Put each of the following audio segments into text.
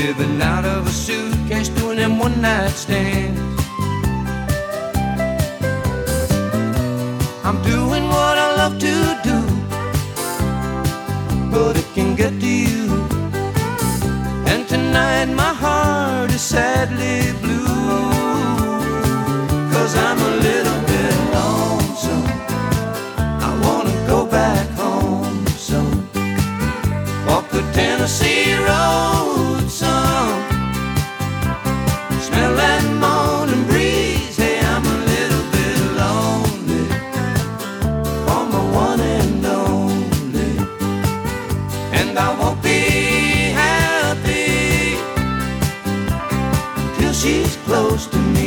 living out of a suitcase, doing them one-night stands. I'm doing what I love to do, but it can get to you. And tonight my heart is sadly blue, 'cause I'm a little bit lonesome. I wanna go back home some. Walk the Tennessee road some. Smell that morning breeze. Hey, I'm a little bit lonely for my one and only. And I won't be happy till she's close to me.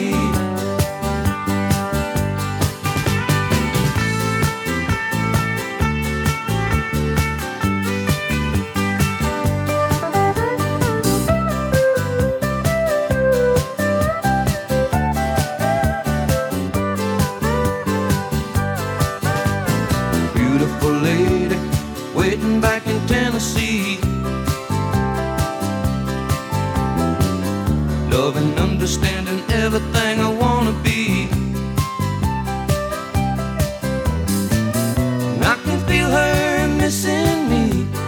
Beautiful lady waiting back in Tennessee, loving, understanding everything I wanna be. And I can feel her missing me,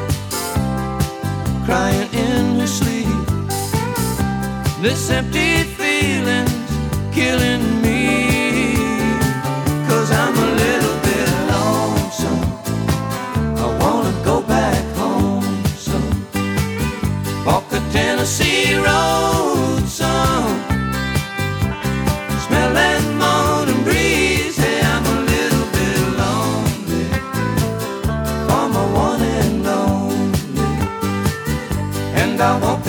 crying in her sleep. This empty feeling's killing me, 'cause I'm a little bit lonesome. I wanna go back home some. Walk the Tennessee road some. Smell that morning breeze. Hey, I'm a little bit lonely for my one and only. And I won't